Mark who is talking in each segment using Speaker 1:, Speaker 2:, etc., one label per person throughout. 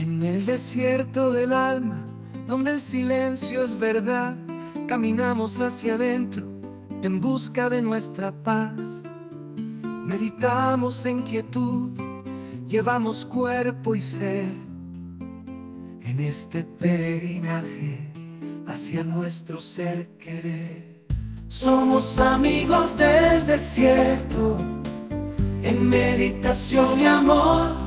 Speaker 1: En el desierto del alma, donde el silencio es verdad, caminamos hacia adentro en busca de nuestra paz. Meditamos en quietud, llevamos cuerpo y ser en este peregrinaje hacia nuestro ser querer. Somos amigos del desierto, en meditación y amor.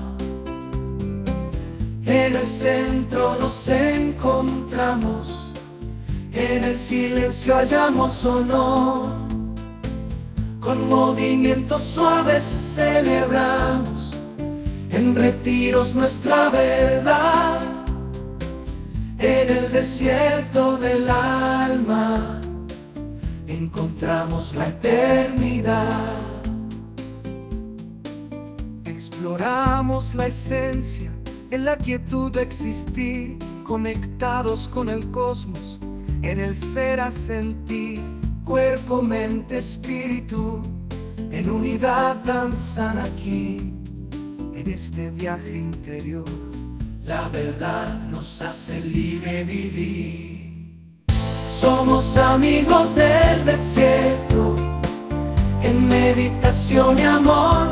Speaker 1: En el centro nos encontramos, en el silencio hallamos honor. Con movimientos suaves celebramos, en retiros nuestra verdad. En el desierto del alma encontramos la eternidad. Exploramos la esencia, en la quietud de existir, conectados con el cosmos, en el ser a sentir. Cuerpo, mente, espíritu, en unidad danzan aquí, en este viaje interior. La verdad nos hace libre vivir. Somos amigos del desierto, en meditación y amor.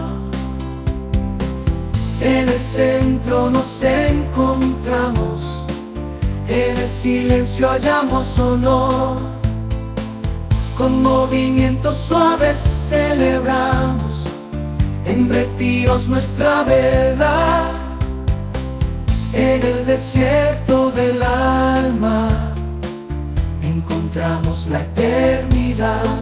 Speaker 1: En el centro nos encontramos, en el silencio hallamos honor. Con movimientos suaves celebramos, en retiros nuestra verdad. En el desierto del alma encontramos la eternidad.